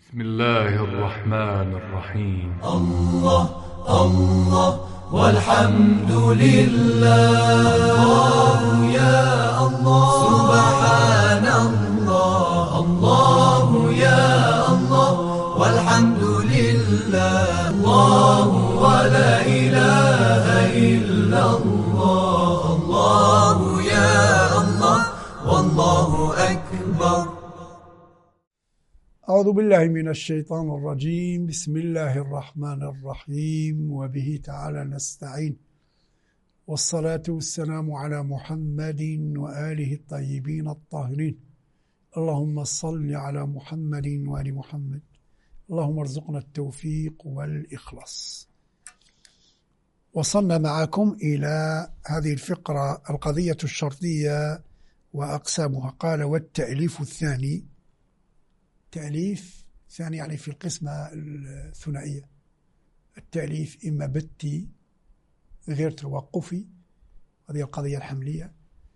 بسم الله الرحمن الرحيم. الله الله والحمد لله. الله يا الله سبحان الله. الله يا الله والحمد لله. الله ولا إله إلا الله. الله يا الله والله أكبر. أعوذ بالله من الشيطان الرجيم. بسم الله الرحمن الرحيم، وبه تعالى نستعين، والصلاة والسلام على محمد وآله الطيبين الطاهرين. اللهم صل على محمد وآل محمد. اللهم ارزقنا التوفيق والإخلاص. وصلنا معكم إلى هذه الفقرة، القضية الشرطية وأقسامها. قال: والتأليف الثاني. تأليف ثاني يعني في القسمة الثنائية. التأليف إما بتي غير توقفي، هذه القضية الحملية،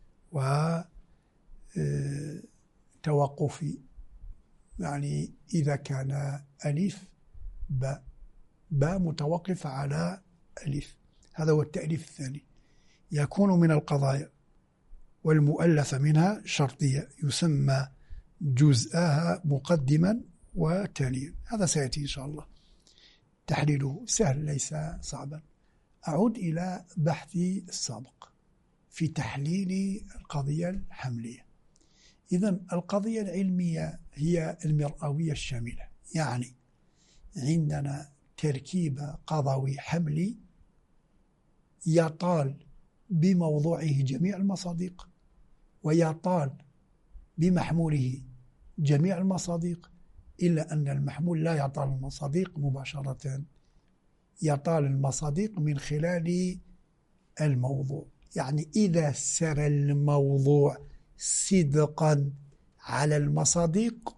وتوقفي يعني إذا كان ألف باء متوقف على ألف، هذا هو التأليف الثاني. يكون من القضايا والمؤلفة منها شرطية، يسمى جزءها مقدما وتاليا. هذا سيأتي إن شاء الله، تحليله سهل ليس صعبا. أعود إلى بحثي السابق في تحليل القضية الحملية. إذن القضية العلمية هي المرئوية الشاملة، يعني عندنا تركيب قضوي حملي يطال بموضوعه جميع المصادق، ويطال بمحموله جميع المصادق، إلا أن المحمول لا يطال المصادق مباشرة، يطال المصادق من خلال الموضوع. يعني إذا سر الموضوع صدقا على المصادق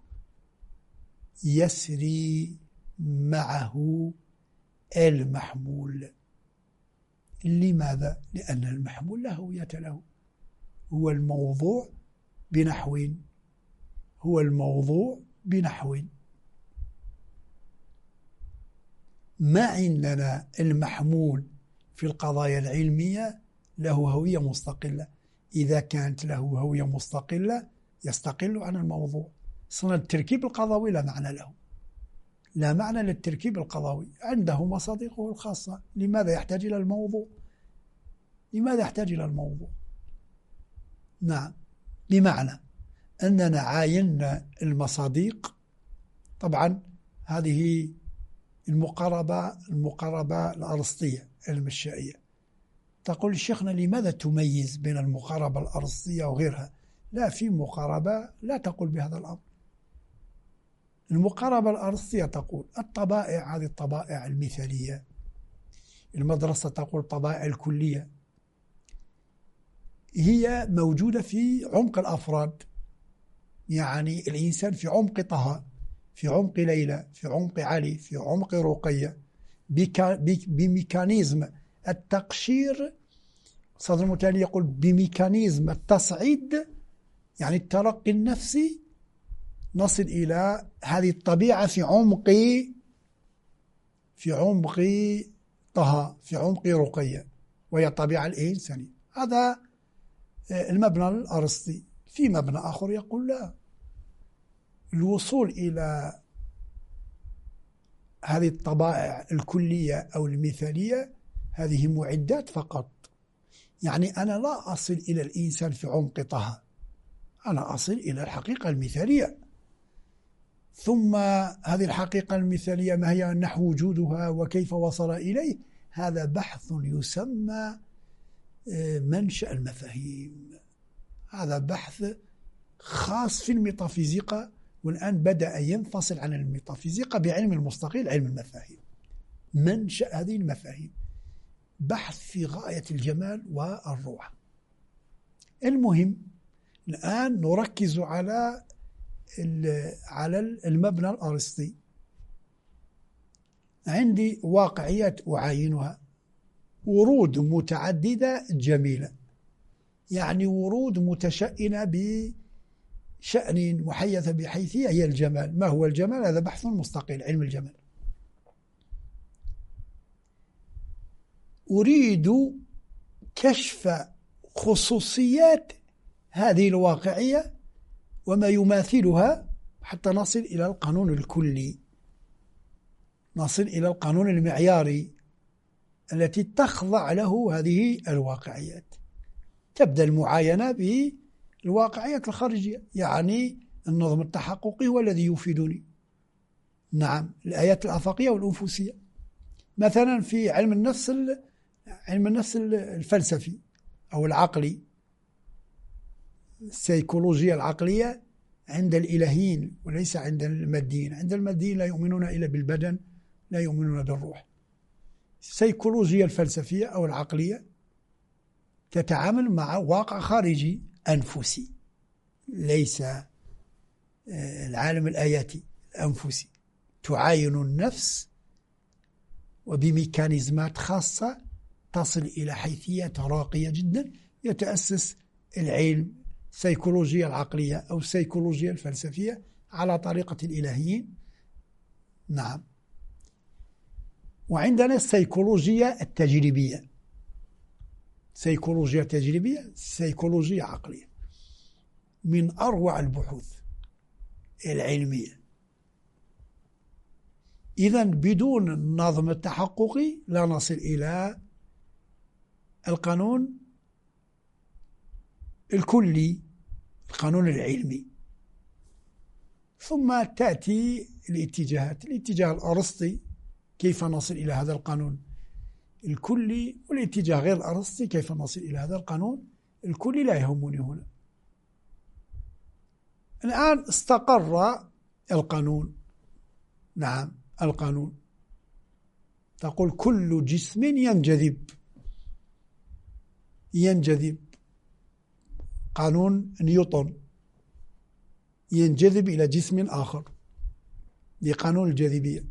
يسري معه المحمول. لماذا؟ لأن المحمول لا هوية له، هو الموضوع بنحو، هو الموضوع بنحو. ما عندنا المحمول في القضايا العلمية له هوية مستقلة. إذا كانت له هوية مستقلة يستقل عن الموضوع. صنع التركيب القضاوي لا معنى له، لا معنى للتركيب القضاوي، عنده مصادقه الخاصة. لماذا يحتاج إلى الموضوع؟ لماذا يحتاج إلى الموضوع؟ نعم، بمعنى أننا عايننا المصادق. طبعا هذه المقاربة الأرسطية المشائية. تقول شيخنا لماذا تميز بين المقاربة الأرسطية وغيرها؟ لا، في مقاربة لا تقول بهذا الأمر. المقاربة الأرسطية تقول الطبائع، هذه الطبائع المثالية. المدرسة تقول الطبائع الكلية، هي موجودة في عمق الأفراد. يعني الإنسان في عمق طه، في عمق ليلى، في عمق علي، في عمق رقية، بميكانيزم التقشير. صدر المتالي يقول بميكانيزم التصعيد، يعني الترقي النفسي، نصل إلى هذه الطبيعة في عمق طه، في عمق رقية، وهي الطبيعة الإنسانية. هذا المبنى الأرسطي. في مبنى آخر يقول لا، الوصول إلى هذه الطبائع الكلية أو المثالية هذه معدات فقط. يعني أنا لا أصل إلى الإنسان في عمق طه، أنا أصل إلى الحقيقة المثالية. ثم هذه الحقيقة المثالية ما هي، نحو وجودها وكيف وصل إليه، هذا بحث يسمى منشأ المفاهيم. هذا بحث خاص في الميتافيزيقا، والآن بدأ ينفصل عن الميتافيزيقا بعلم المستقل، علم المفاهيم. منشأ هذه المفاهيم بحث في غاية الجمال والروعة. المهم الآن نركز على المبنى الأرسطي. عندي واقعيات أعاينها، ورود متعددة جميلة، يعني ورود متشأنة شأن محيثة بحيثية هي الجمال. ما هو الجمال؟ هذا بحث مستقل، علم الجمال. أريد كشف خصوصيات هذه الواقعية وما يماثلها حتى نصل إلى القانون الكلي، نصل إلى القانون المعياري التي تخضع له هذه الواقعيات. تبدأ المعاينة بالواقعيات الخارجية، يعني النظم التحققي هو الذي يفيدني. نعم، الآيات الآفاقية والأنفسية. مثلا في علم النفس الفلسفي أو العقلي، السيكولوجيا العقلية عند الإلهيين وليس عند الماديين. عند الماديين لا يؤمنون إلا بالبدن، لا يؤمنون بالروح. السيكولوجيا الفلسفية أو العقلية تتعامل مع واقع خارجي أنفسي، ليس العالم الآياتي، الأنفسي. تعاين النفس وبميكانيزمات خاصة تصل إلى حيثية راقية جدا. يتأسس العلم السيكولوجيا العقلية أو السيكولوجيا الفلسفية على طريقة الإلهيين. نعم. وعندنا السيكولوجيا التجريبية، سيكولوجيا تجريبية، سيكولوجيا عقلية، من أروع البحوث العلمية. إذن بدون النظم التحققي لا نصل إلى القانون الكلي، القانون العلمي. ثم تأتي الاتجاهات، الاتجاه الأرسطي كيف نصل إلى هذا القانون الكلي، والاتجاه غير الأرسطي كيف نصل إلى هذا القانون الكلي لا يهمني هنا. الآن استقر القانون. نعم، القانون تقول كل جسم ينجذب، قانون نيوتن، ينجذب إلى جسم آخر بقانون الجاذبية.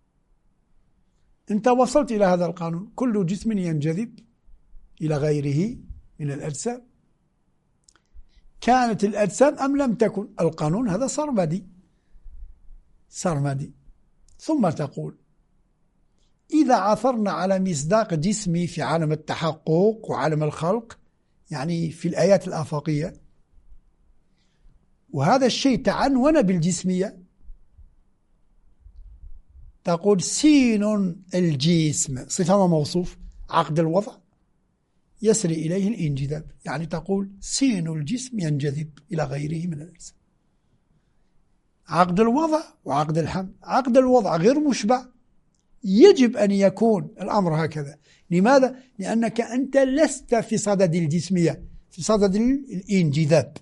أنت وصلت إلى هذا القانون، كل جسم ينجذب إلى غيره من الأجسام، كانت الأجسام أم لم تكن. القانون هذا سرمدي. ثم تقول إذا عثرنا على مصداق جسمي في عالم التحقق وعالم الخلق، يعني في الآيات الآفاقية، وهذا الشيء تعنون بالجسمية، تقول سين الجسم صفة وموصوف، عقد الوضع يسري إليه الانجذاب، يعني تقول سين الجسم ينجذب إلى غيره من الأجسام. عقد الوضع وعقد الحمل. عقد الوضع غير مشبع، يجب أن يكون الأمر هكذا. لماذا؟ لأنك أنت لست في صدد الجسمية، في صدد الانجذاب.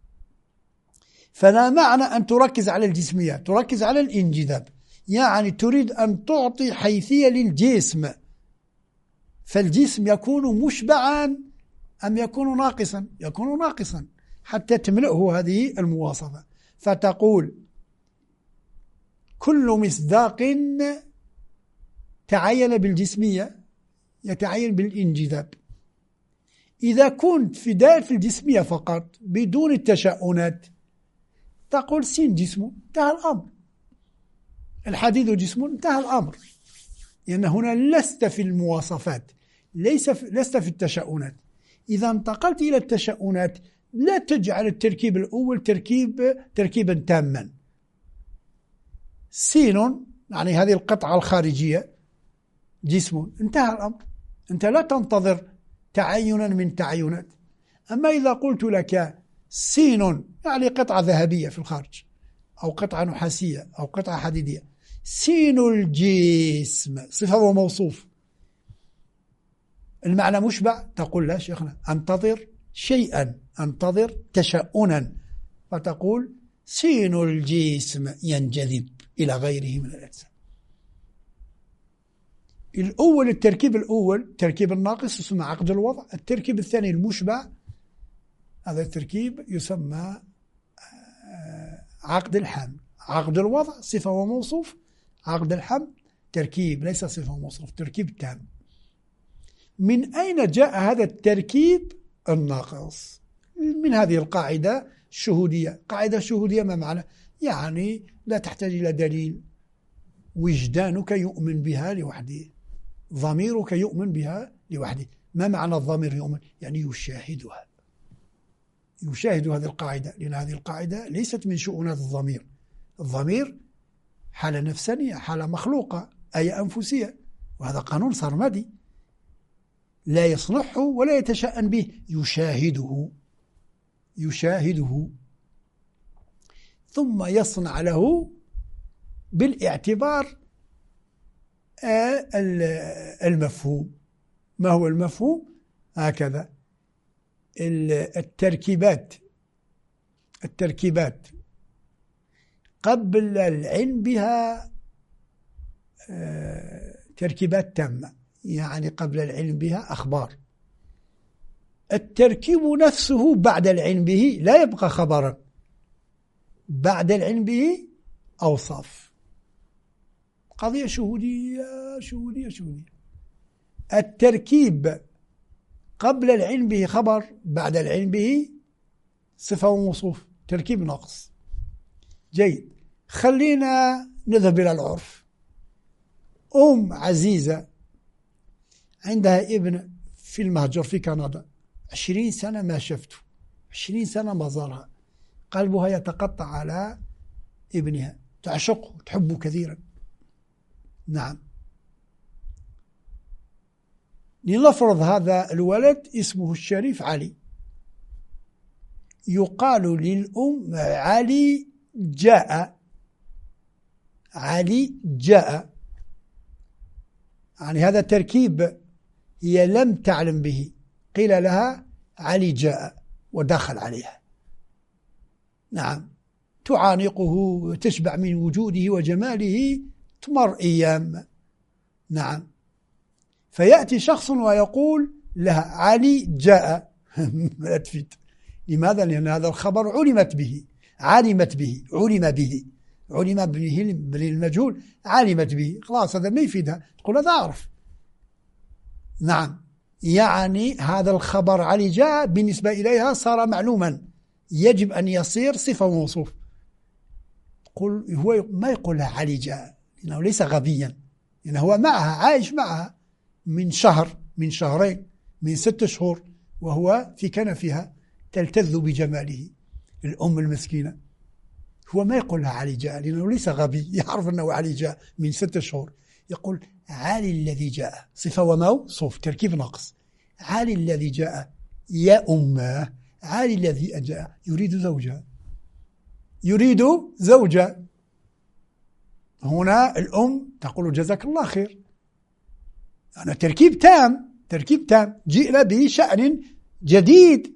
فلا معنى أن تركز على الجسمية، تركز على الانجذاب، يعني تريد أن تعطي حيثية للجسم، فالجسم يكون مشبعا أم يكون ناقصا؟ يكون ناقصا حتى تملئه هذه المواصفة. فتقول كل مصداق تعين بالجسمية يتعين بالانجذاب. إذا كنت في دائرة الجسمية فقط بدون التشاؤنات، تقول سين جسم، انتهى الأمر. الحديد جسم، انتهى الأمر. لأن هنا لست في المواصفات، لست في التشاؤنات. إذا انتقلت إلى التشاؤنات لا تجعل التركيب الأول تركيبا تاما. سين يعني هذه القطعة الخارجية جسم، انتهى الأمر. أنت لا تنتظر تعينا من تعينات. أما إذا قلت لك سين يعني قطعة ذهبية في الخارج أو قطعة نحاسية أو قطعة حديدية، سين الجسم صفة وموصوف، المعنى مشبع، تقول لا شيخنا أنتظر شيئا، أنتظر تشاؤنا، فتقول سين الجسم ينجذب إلى غيره من الأجسام. الأول التركيب الأول التركيب الناقص يسمى عقد الوضع. التركيب الثاني المشبع، هذا التركيب يسمى عقد الحمل. عقد الوضع صفة وموصوف، عقد الحمل تركيب ليس صفة وموصوف، تركيب تام. من أين جاء هذا التركيب الناقص؟ من هذه القاعدة الشهودية. قاعدة الشهودية ما معنى؟ يعني لا تحتاج إلى دليل، وجدانك يؤمن بها لوحده، ضميرك يؤمن بها لوحده. ما معنى الضمير يؤمن؟ يعني يشاهدها، يشاهد هذه القاعدة، لأن هذه القاعدة ليست من شؤونات الضمير. الضمير حالة نفسانية، حالة مخلوقة، أي أنفسية، وهذا قانون سرمدي لا يصلحه ولا يتشأن به. يشاهده ثم يصنع له بالاعتبار المفهوم. ما هو المفهوم؟ هكذا التركيبات قبل العلم بها تركيبات تامة، يعني قبل العلم بها أخبار. التركيب نفسه بعد العلم به لا يبقى خبرا، بعد العلم به أوصاف. قضية شهودية. التركيب قبل العلم به خبر، بعد العلم به صفة وموصوف، تركيب ناقص. جيد، خلينا نذهب إلى العرف. أم عزيزة عندها ابن في المهجر في كندا، 20 سنة ما شفته، 20 سنة ما زارها، قلبها يتقطع على ابنها، تعشقه، تحبه كثيرا. نعم، لنفرض هذا الولد اسمه الشريف علي، يقال للأم علي جاء، يعني هذا تركيب هي لم تعلم به، قيل لها علي جاء ودخل عليها. نعم، تعانقه وتشبع من وجوده وجماله، تمر أيام. نعم، فيأتي شخص ويقول لها علي جاء لا تفيد. لماذا؟ لأن هذا الخبر علم به بالمجهول، علمت به، خلاص هذا ما يفيدها، تقول هذا أعرف. نعم، يعني هذا الخبر علي جاء بالنسبة إليها صار معلوما، يجب أن يصير صفة وموصوف. هو ما يقول لها علي جاء لأنه ليس غبيا، لأنه هو معها، عايش معها من شهر، من شهرين، من 6 شهور، وهو في كنفها تلتذ بجماله. الأم المسكينة هو ما يقول لها علي جاء لأنه ليس غبي، يعرف أنه علي جاء من 6 شهور. يقول علي الذي جاء، صفة وموصوف، تركيب ناقص. علي الذي جاء يا أمه، علي الذي جاء يريد زوجة. هنا الأم تقول جزاك الله خير، أنا تركيب تام، جئنا بشأن جديد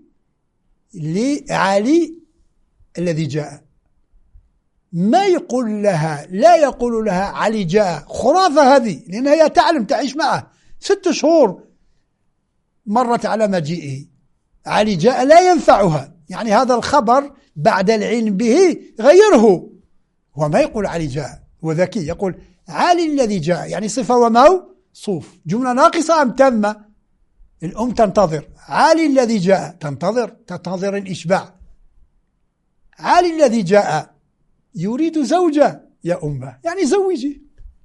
لعلي الذي جاء. ما يقول لها، لا يقول لها علي جاء، خرافة هذه، لأنها هي تعلم، تعيش معه 6 شهور مرت على مجيئه. علي جاء لا ينفعها، يعني هذا الخبر بعد العلم به غيره. وما يقول علي جاء، وذكي، يقول علي الذي جاء، يعني صفة وموصوف، جملة ناقصة أم تامة؟ الأم تنتظر علي الذي جاء، تنتظر الإشباع. علي الذي جاء يريد زوجة يا أمه، يعني زوجي.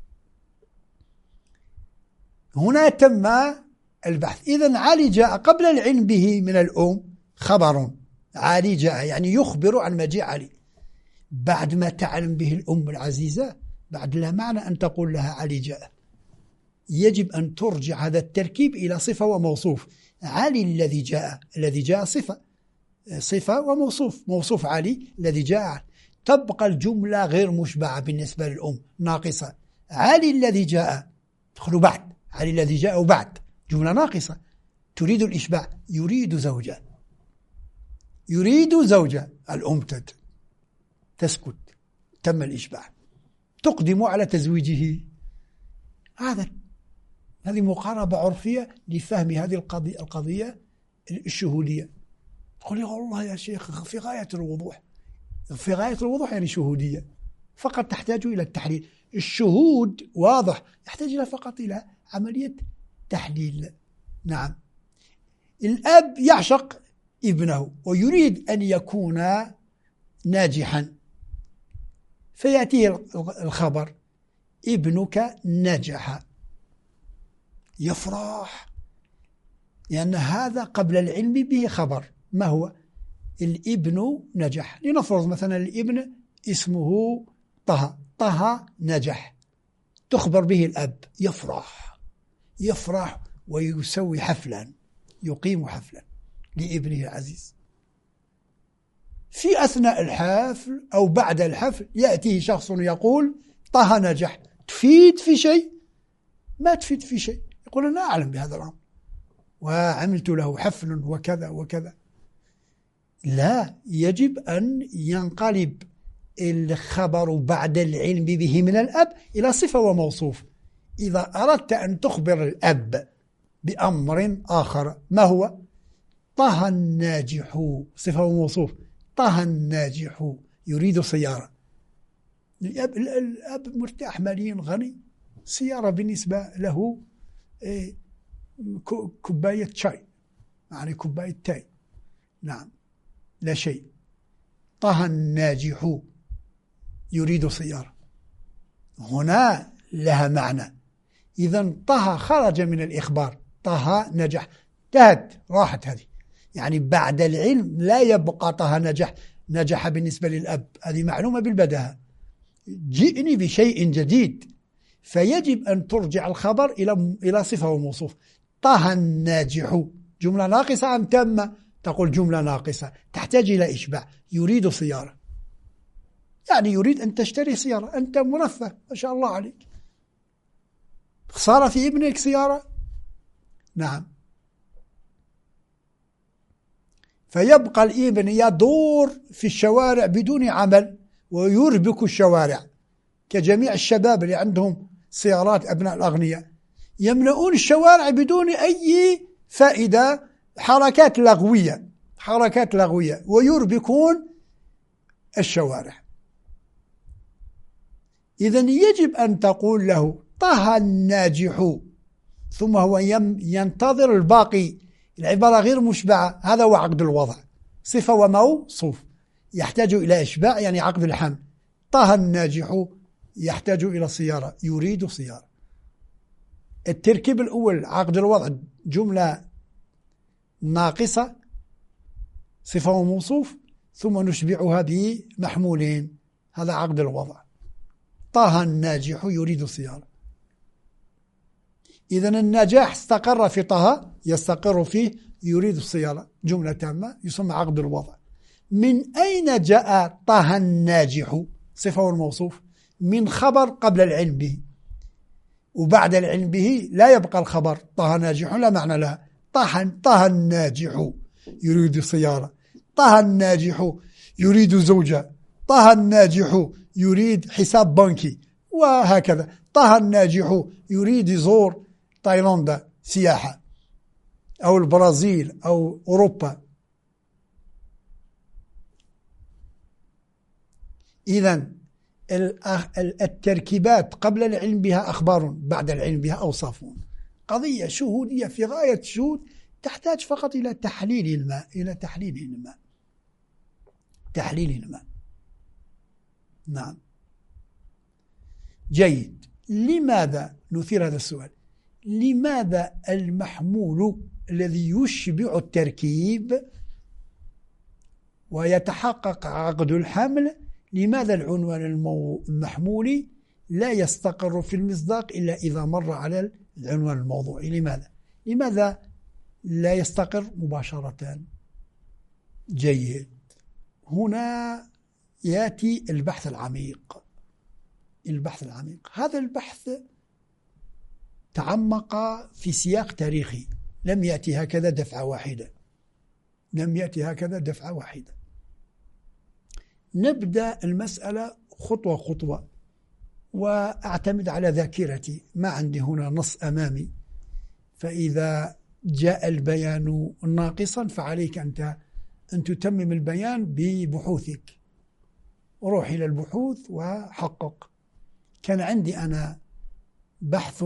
هنا تم البحث. إذن علي جاء قبل العلم به من الأم خبر، علي جاء يعني يخبر عن مجيء علي. بعد ما تعلم به الأم العزيزة، بعد لا معنى أن تقول لها علي جاء، يجب أن ترجع هذا التركيب إلى صفة وموصوف. علي الذي جاء صفة وموصوف، موصوف علي الذي جاء. تبقى الجملة غير مشبعة بالنسبة للأم، ناقصة. علي الذي جاء، تدخل بعد، علي الذي جاء وبعد، جملة ناقصة، تريد الإشباع، يريد زوجة. الأم تسكت، تم الإشباع، تقدم على تزويجه. هذه مقاربة عرفية لفهم هذه القضية الشهودية. تقول لي والله يا شيخ في غاية الوضوح، يعني شهودية فقط تحتاج إلى التحليل. الشهود واضح، يحتاج فقط إلى عملية تحليل. نعم، الأب يعشق ابنه ويريد أن يكون ناجحا، فيأتيه الخبر ابنك نجح، يفرح، لأن هذا قبل العلم به خبر. ما هو؟ الابن نجح. لنفرض مثلا الابن اسمه طه، طه نجح، تخبر به الأب، يفرح ويسوي حفلا، يقيم حفلا لابنه العزيز. في أثناء الحفل أو بعد الحفل يأتيه شخص يقول طه نجح. تفيد في شيء؟ ما تفيد في شيء. يقول أنا أعلم بهذا الأمر وعملت له حفل وكذا وكذا. لا، يجب أن ينقلب الخبر بعد العلم به من الأب إلى صفة وموصوف. إذا أردت أن تخبر الأب بأمر آخر، ما هو؟ طه الناجح، صفة وموصوف. طه الناجح يريد سيارة. الأب مرتاح، مالي، غني، سيارة بالنسبة له كوباية شاي، يعني كوباية تاي، نعم، لا شيء. طه الناجح يريد سيارة، هنا لها معنى. إذا طه خرج من الإخبار، طه نجح، انتهت، راحت هذه. يعني بعد العلم لا يبقى طه نجح بالنسبة للأب، هذه معلومة بالبداهة. جئني بشيء جديد، فيجب أن ترجع الخبر إلى صفة وموصوف. طه الناجح جملة ناقصة أم تامة؟ تقول جملة ناقصة، تحتاج إلى إشباع. يريد سيارة، يعني يريد أن تشتري سيارة، أنت مرفه ما شاء الله عليك، خسارة في ابنك سيارة، نعم. فيبقى الابن يدور في الشوارع بدون عمل ويربك الشوارع، كجميع الشباب اللي عندهم سيارات، أبناء الأغنياء يملؤون الشوارع بدون أي فائدة، حركات لغوية، ويربكون الشوارع. إذن يجب أن تقول له طه الناجح، ثم هو ينتظر الباقي. العبارة غير مشبعة، هذا هو عقد الوضع، صفة وموصوف، يحتاج إلى إشباع، يعني عقد الحمل. طه الناجح يحتاج إلى سيارة، يريد سيارة. التركيب الأول عقد الوضع، جملة ناقصة، صفة وموصوف، ثم نشبعها بمحمولين، هذا عقد الوضع. طه الناجح يريد سيارة. إذن النجاح استقر في طه، يستقر فيه يريد السيارة، جملة تامة، يسمى عقد الوضع. من أين جاء طه الناجح؟ صفة والموصوف من خبر قبل العلم به، وبعد العلم به لا يبقى الخبر. طه ناجح لا معنى لها. طه الناجح يريد سيارة، طه الناجح يريد زوجة، طه الناجح يريد حساب بنكي، وهكذا. طه الناجح يريد يزور تايلاندا سياحة، أو البرازيل أو أوروبا. إذن التركيبات قبل العلم بها أخبار، بعد العلم بها أوصاف. قضية شهودية في غاية الشهود، تحتاج فقط إلى تحليل الماء. نعم، جيد. لماذا نثير هذا السؤال؟ لماذا المحمول الذي يشبع التركيب ويتحقق عقد الحمل، لماذا العنوان المحمولي لا يستقر في المصداق إلا إذا مر على العنوان الموضوعي؟ لماذا لا يستقر مباشرة؟ جيد. هنا يأتي البحث العميق. هذا البحث تعمق في سياق تاريخي، لم يأتي هكذا دفعة واحدة. نبدأ المسألة خطوة خطوة، وأعتمد على ذاكرتي، ما عندي هنا نص أمامي، فإذا جاء البيان ناقصا فعليك أن تتمم البيان ببحوثك. روح إلى البحوث وحقق. كان عندي أنا بحث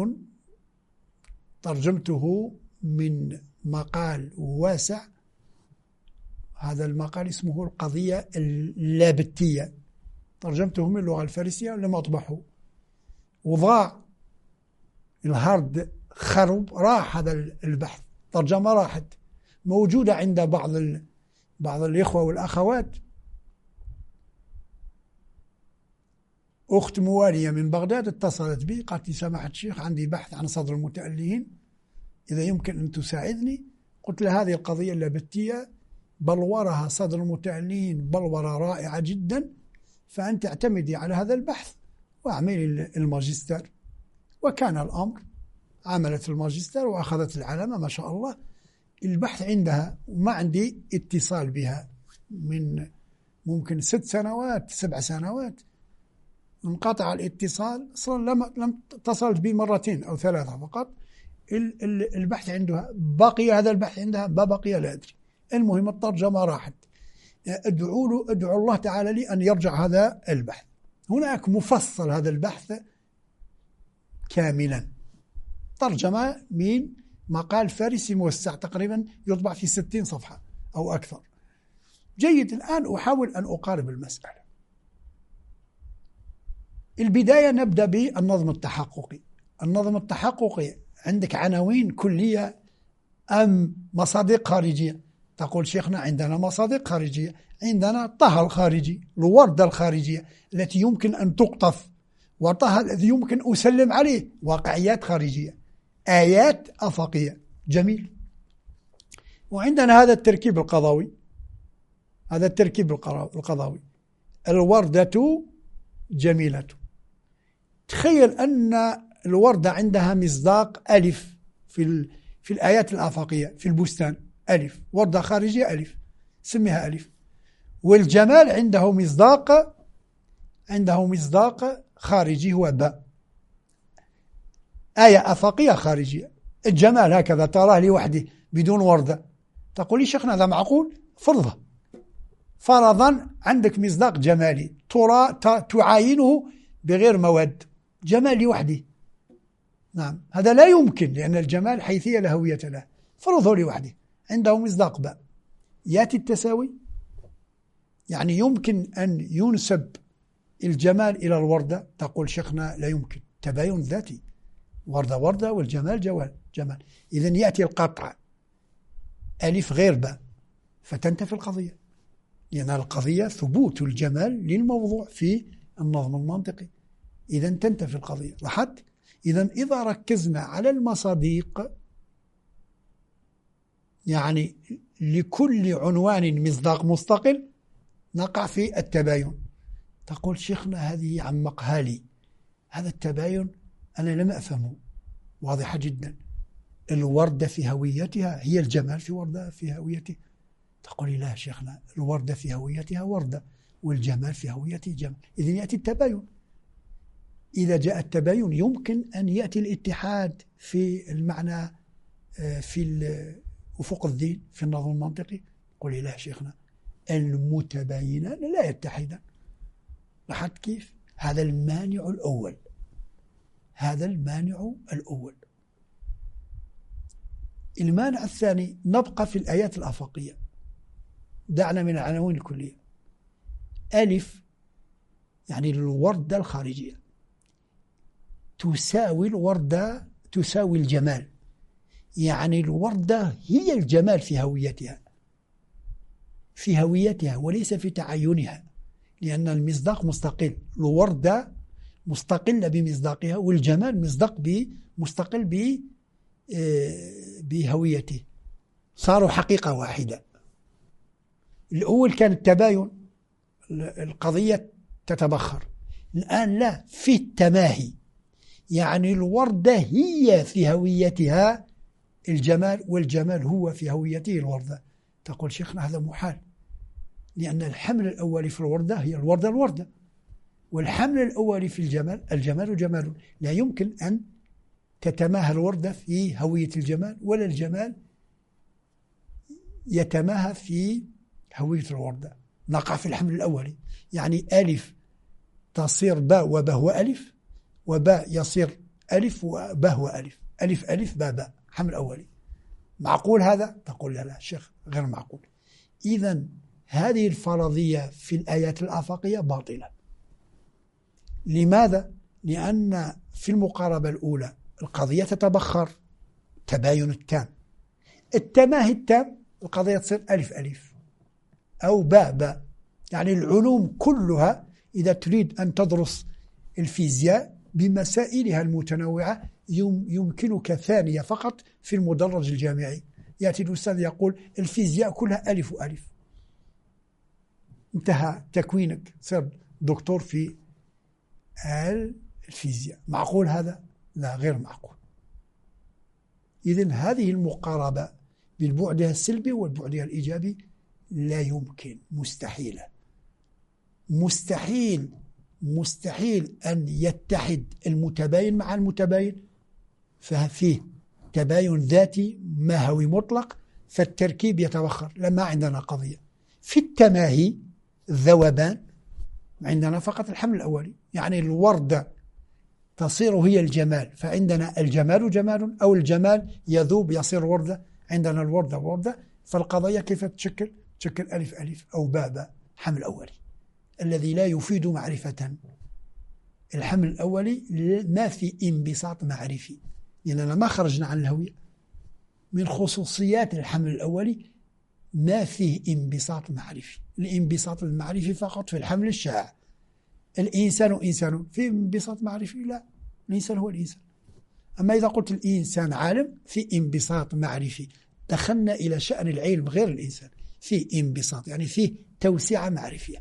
ترجمته من مقال واسع هذا المقال اسمه القضية اللابتية، ترجمته من اللغة الفارسية ولم أطبعه، وضاع الهارد، خرب، راح هذا البحث، ترجمة راحت، موجودة عند بعض الإخوة والأخوات. أخت موالية من بغداد اتصلت بي قالت لي سماحة الشيخ عندي بحث عن صدر المتألهين، إذا يمكن أن تساعدني. قلت له هذه القضية اللابتية بلورها صدر المتألهين بلورة رائعة جدا، فأنت اعتمدي على هذا البحث واعملي الماجستير. وكان الأمر، عملت الماجستير وأخذت العلامة ما شاء الله. البحث عندها وما عندي اتصال بها من ممكن 6 سنوات 7 سنوات، انقطع الاتصال أصلا، لم اتصلت بي 2 أو 3 فقط. البحث عندها بقي، هذا البحث عندها ما بقي لا أدري. المهم الترجمة راحت. ادعوا الله تعالى لي أن يرجع هذا البحث. هناك مفصل هذا البحث كاملا، ترجمة من مقال فارسي موسع تقريبا يطبع في 60 صفحة أو أكثر. جيد، الآن أحاول أن أقارب المسألة. البداية نبدأ بالنظم التحققي. النظم التحققي عندك عناوين كلية أم مصادق خارجية؟ تقول شيخنا عندنا مصادق خارجية، عندنا طه الخارجي، الوردة الخارجية التي يمكن أن تقطف، وطه الذي يمكن أسلم عليه، واقعيات خارجية، آيات أفقية. جميل. وعندنا هذا التركيب القضاوي، هذا التركيب القضاوي، الوردة جميلة. تخيل أن الوردة عندها مصداق ألف في الآيات الآفاقية، في البستان ألف، وردة خارجية ألف، سميها ألف. والجمال عنده مصداق خارجي هو باء، آية آفاقية خارجية. الجمال هكذا تراه لوحده بدون وردة، تقول لي شيخنا هذا معقول؟ فرضه فرضا عندك مصداق جمالي تعاينه بغير مواد، جمال لوحده. نعم، هذا لا يمكن، لأن الجمال حيثية لا هوية له. فرضه لوحده عنده مصداق باء. يأتي التساوي، يعني يمكن أن ينسب الجمال إلى الوردة، تقول شيخنا لا يمكن، تباين ذاتي، وردة والجمال جمال. إذن يأتي القطع، ألف غير باء، فتنتفي القضية، لأن القضية ثبوت الجمال للموضوع في النظم المنطقي، إذن تنتفي القضية. لاحظت؟ إذن إذا ركزنا على المصادق، يعني لكل عنوان مصداق مستقل، نقع في التباين. تقول شيخنا هذه عمقها لي، هذا التباين أنا لم أفهمه. واضحة جدا، الوردة في هويتها هي الجمال في وردة في هويته. تقول لا شيخنا، الوردة في هويتها وردة، والجمال في هويته جمال. إذن يأتي التباين. إذا جاء التباين يمكن أن يأتي الاتحاد في المعنى، في أفق الذهن، في النظم المنطقي. قولي لا شيخنا، المتباينان لا يتحدان. لاحظت كيف؟ هذا المانع الأول، هذا المانع الأول. المانع الثاني، نبقى في الآيات الآفاقية، دعنا من العناوين الكلية. ألف يعني الوردة الخارجية، تساوي الوردة، تساوي الجمال، يعني الوردة هي الجمال في هويتها، في هويتها وليس في تعينها، لأن المصداق مستقل. الوردة مستقلة بمصداقها، والجمال مستقل بهويته، صاروا حقيقة واحدة. الأول كان التباين، القضية تتبخر. الآن لا، في التماهي، يعني الوردة هي في هويتها الجمال، والجمال هو في هويته الوردة. تقول شيخنا هذا محال، لأن الحمل الأولي في الوردة هي الوردة، والحمل الأولي في الجمال جمال. لا يمكن أن تتماهى الوردة في هوية الجمال، ولا الجمال يتماهى في هوية الوردة. نقع في الحمل الأولي، يعني ألف تصير باء وباء هو ألف، وباء يصير ألف وباء هو ألف، ألف باء باء، حمل أولي. معقول هذا؟ تقول لا شيخ غير معقول. إذن هذه الفرضية في الآيات الآفاقية باطلة. لماذا؟ لأن في المقاربة الأولى القضية تتبخر، تباين التام، التماهي التام القضية تصير ألف ألف أو باء باء. يعني العلوم كلها إذا تريد أن تدرس الفيزياء بمسائلها المتنوعة يمكنك ثانية فقط في المدرج الجامعي، يأتي الأستاذ يقول الفيزياء كلها ألف وألف، انتهى تكوينك، صرت دكتور في الفيزياء. معقول هذا؟ لا، غير معقول. إذن هذه المقاربة بالبعدها السلبي والبعدها الإيجابي لا يمكن، مستحيلة. مستحيل أن يتحد المتباين مع المتباين، ففيه تباين ذاتي ماهوي مطلق، فالتركيب يتوخر. لما عندنا قضية في التماهي الذوبان، عندنا فقط الحمل الأولي، يعني الوردة تصير هي الجمال، فعندنا الجمال جمال، أو الجمال يذوب يصير وردة، عندنا الوردة وردة. فالقضية كيف تشكل ألف ألف أو باء باء، حمل أولي الذي لا يفيد معرفة. الحمل الأولي ما في انبساط معرفي، لأننا ما خرجنا عن الهوية. من خصوصيات الحمل الأولي ما فيه انبساط معرفي. الانبساط المعرفي فقط في الحمل الشائع. الإنسان إنسان، في انبساط معرفي؟ لا، الإنسان هو الإنسان. أما إذا قلت الإنسان عالم، في انبساط معرفي، دخلنا إلى شأن العلم غير الإنسان، في انبساط يعني فيه توسعة معرفية.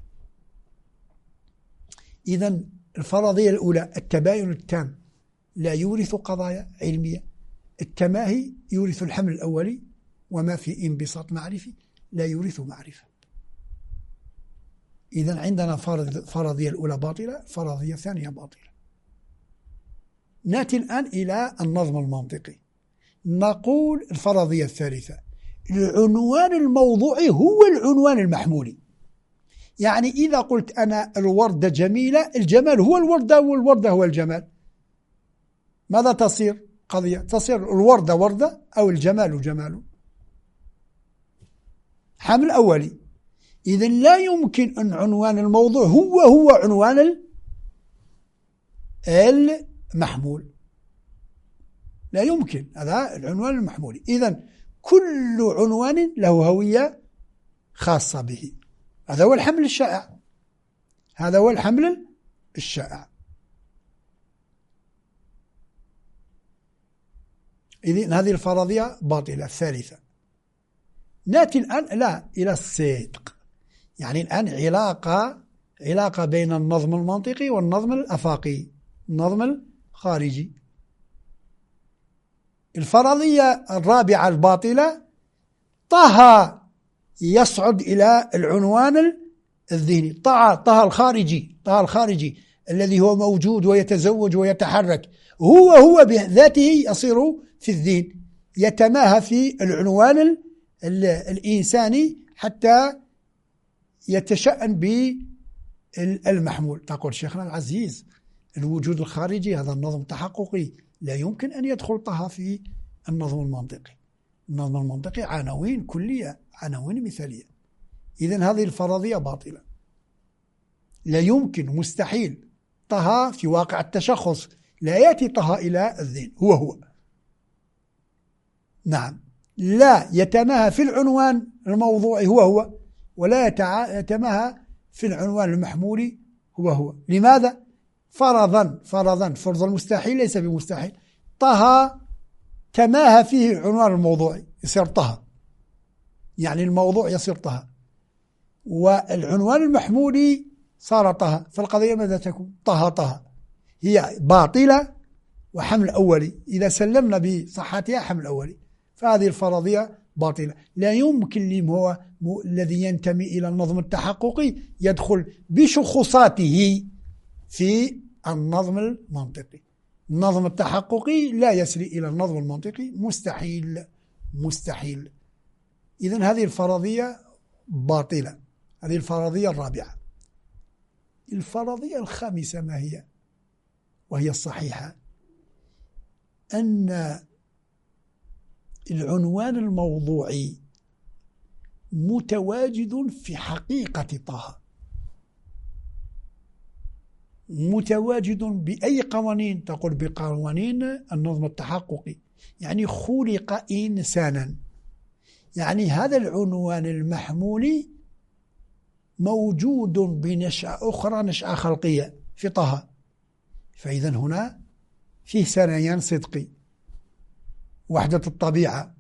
إذن الفرضية الأولى التباين التام لا يورث قضايا علمية، التماهي يورث الحمل الأولي، وما في انبساط معرفي لا يورث معرفة. إذن عندنا فرضية الأولى باطلة، فرضية الثانية باطلة. نأتي الآن إلى النظم المنطقي. نقول الفرضية الثالثة العنوان الموضوعي هو العنوان المحمولي. يعني إذا قلت أنا الوردة جميلة، الجمال هو الوردة والوردة هو الجمال، ماذا تصير قضية؟ تصير الوردة وردة أو الجمال جمال، حمل أولي. إذن لا يمكن أن عنوان الموضوع هو عنوان المحمول، لا يمكن، هذا العنوان المحمولي. إذن كل عنوان له هوية خاصة به. هذا هو الحمل الشائع، هذا هو الحمل الشائع. إذن هذه الفرضية باطلة الثالثة. نأتي الآن إلى الصدق. يعني الآن علاقة بين النظم المنطقي والنظم الأفاقي، النظم الخارجي. الفرضية الرابعة الباطلة طه يصعد إلى العنوان الذهني، طه الخارجي الذي هو موجود ويتزوج ويتحرك، هو بذاته يصير في الذهن، يتماهى في العنوان الإنساني حتى يتشأن بالمحمول. تقول شيخنا العزيز الوجود الخارجي هذا النظم تحققي، لا يمكن أن يدخل طه في النظم المنطقي. النظم المنطقي عناوين كلية، عناوين مثالية. إذن هذه الفرضية باطلة، لا يمكن، مستحيل. طه في واقع التشخص لا يأتي طه إلى الذهن، هو نعم، لا يتماهى في العنوان الموضوعي هو ولا يتماهى في العنوان المحمولي هو. لماذا؟ فرضا فرض المستحيل ليس بمستحيل. طه تماهى فيه العنوان الموضوعي يصير طه، يعني الموضوع يصير طه، والعنوان المحمولي صار طه، فالقضية ماذا تكون؟ طه هي باطلة وحمل أولي. إذا سلمنا بصحتها حمل أولي، فهذه الفرضية باطلة. لا يمكن هو الذي ينتمي إلى النظم التحققي يدخل بشخصاته في النظم المنطقي. النظم التحققي لا يسري إلى النظم المنطقي، مستحيل. إذن هذه الفرضية باطلة. هذه الفرضية الرابعة. الفرضية الخامسة ما هي؟ وهي الصحيحة، أن العنوان الموضوعي متواجد في حقيقة طه، متواجد بأي قوانين؟ تقول بقوانين النظم التحققي، يعني خلق إنسانا، يعني هذا العنوان المحمولي موجود بنشأة أخرى، نشأة خلقية في طه. فإذا هنا فيه سريان صدقي، وحدة الطبيعة.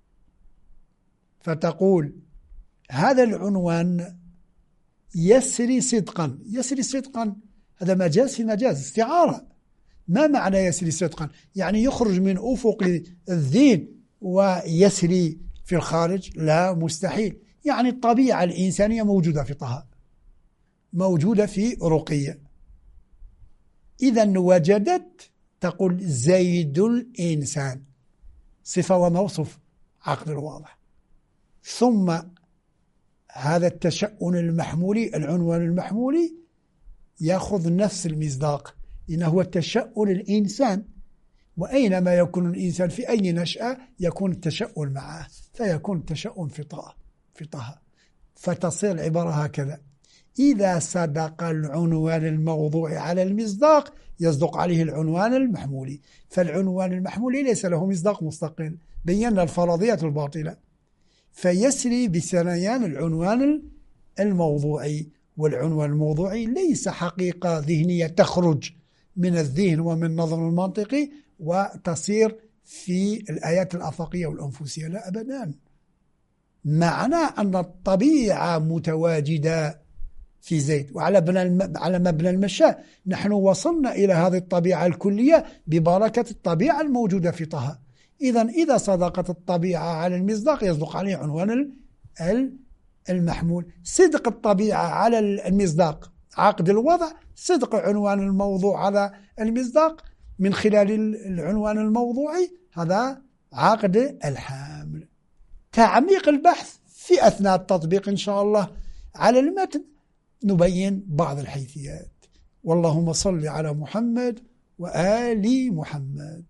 فتقول هذا العنوان يسري صدقا. يسري صدقا هذا مجاز في مجاز، استعارة. ما معنى يسري صدقا؟ يعني يخرج من أفق الذهن ويسري في الخارج؟ لا، مستحيل. يعني الطبيعة الإنسانية موجودة في طه، موجودة في رقية. إذا وجدت، تقول زيد الإنسان، صفة وموصوف، عقد الواضح. ثم هذا التشأن المحمولي، العنوان المحمولي، يأخذ نفس المصداق، إنه هو تشأن الإنسان. وأينما يكون الإنسان في أي نشأة يكون التشأن معه، فيكون التشأن في طه. فتصير العبارة هكذا: إذا صدق العنوان الموضوع على المصداق يصدق عليه العنوان المحمولي. فالعنوان المحمولي ليس له مصداق مستقل، بينا الفرضيات الباطلة. فيسري بسريان العنوان الموضوعي، والعنوان الموضوعي ليس حقيقة ذهنية تخرج من الذهن ومن النظم المنطقي وتصير في الآيات الآفاقية والأنفسية، لا أبدا. معنى أن الطبيعة متواجدة في زيد. وعلى مبنى المشاء نحن وصلنا إلى هذه الطبيعة الكلية ببركة الطبيعة الموجودة في طه. إذا صدقت الطبيعة على المصداق يصدق عليه عنوان المحمول. صدق الطبيعة على المصداق عقد الوضع، صدق عنوان الموضوع على المصداق من خلال العنوان الموضوعي، هذا عقد الحامل. تعميق البحث في أثناء التطبيق إن شاء الله على المتن نبين بعض الحيثيات. واللهم صل على محمد وآل محمد.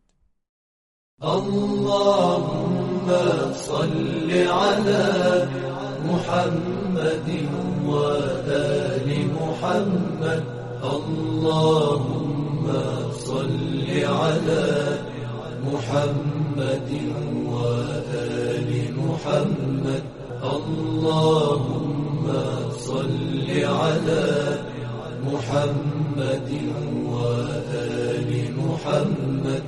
اللهم صل على محمد وآل محمد. اللهم صل على محمد وآل محمد. اللهم صل على محمد وآل محمد.